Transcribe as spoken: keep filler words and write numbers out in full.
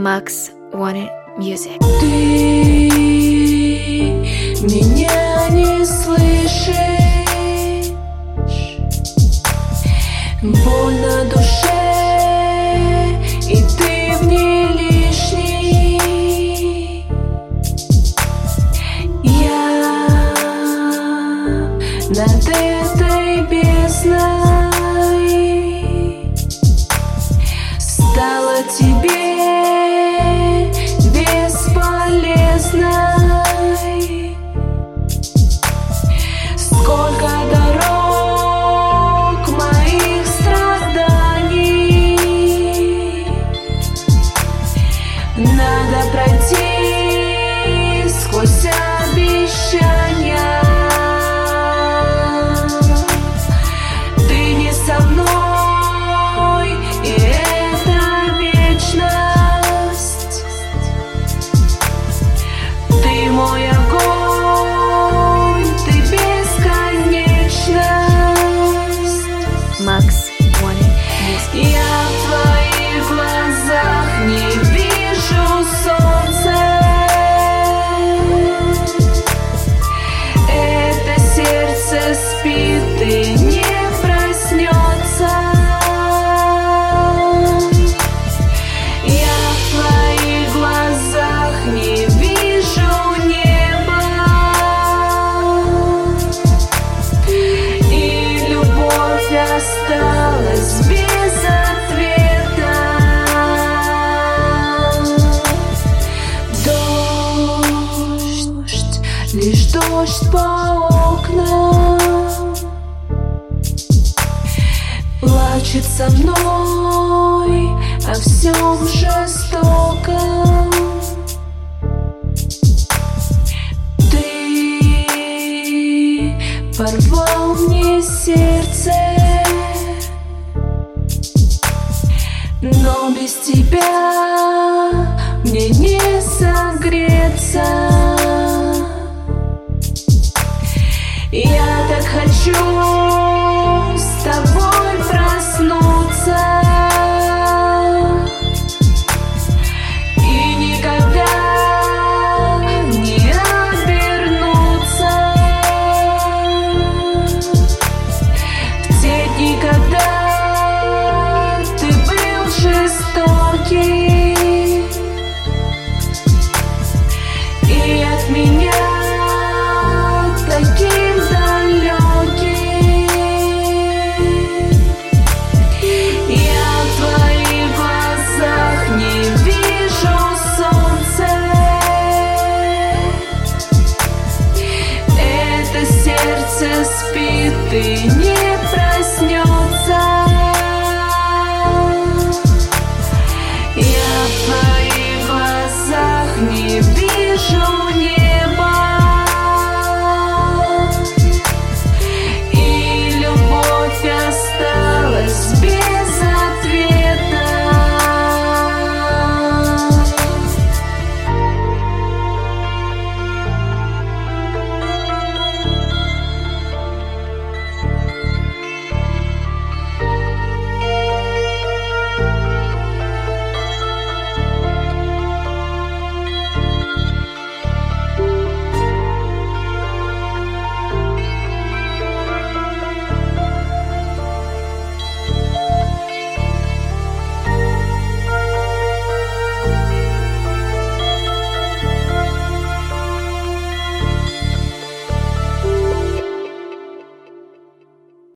Max Wanted Music. Ты меня не слышишь, боль на душе, и ты в ней лишний. Я над этой бездной стала тебе бесполезной. Сколько дорог моих страданий надо пройти сквозь обещания. Ты не со мной, и это вечность. Ты мой огонь, ты бесконечность. Max Wanted Music. Я в твоих глазах не вижу солнца. Это сердце спит и не проснется. Я в твоих глазах не вижу неба, и любовь осталась без ответа. Дождь, лишь дождь по окнам плачет со мной о всем жестоком. Ты порвал мне сердце, но без тебя